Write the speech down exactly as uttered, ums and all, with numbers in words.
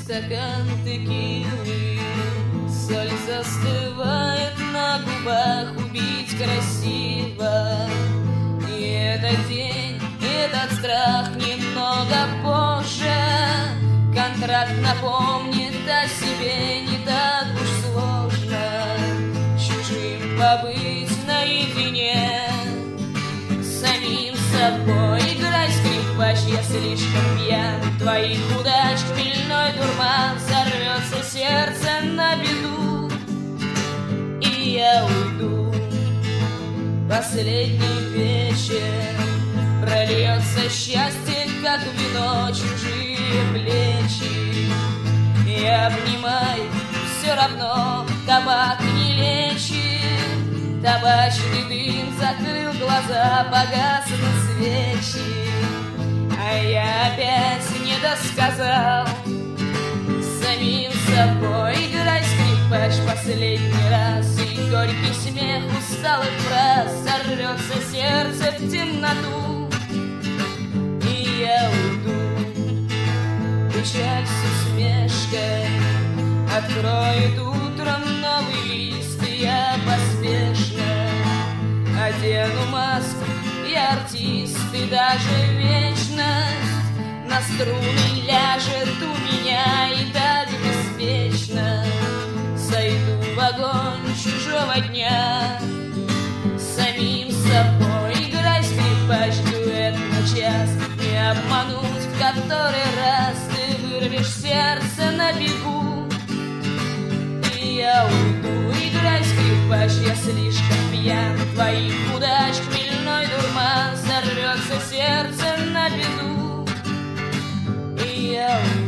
стакан текилы. Соль застывает на губах, убить красиво. И этот день, и этот страх немного позже. Контракт напомнит о себе, не так уж сложно чужим побыть наедине. Самим собой играй, скрипач, я слишком пьян. Твоих удач хмельной дурман, сорвется сердце на беду, и я уйду. Последний вечер, прольется счастье, как вино, чужие плечи. И обнимай, все равно табак не лечит. Табачный дым закрыл глаза, погаснут свечи. А я опять не досказал. Самим собой играй, скрипач, последний раз. И горький смех усталых фраз сорвется сердце в темноту, и я уйду. Печаль с усмешкой откроет утром новый лист, и я поспешно одену маску. Я артист, и даже вечность на струны ляжет у меня, и так беспечно сойду в огонь чужого дня. Самим собой играй, скрипач, дуэт на час. Не обмануть в который раз, ты вырвешь сердце на бегу, и я уйду. Играй, скрипач, я слишком пьян. Твоих удач хмельной дурман, сорвется сердце на беду, и я уйду.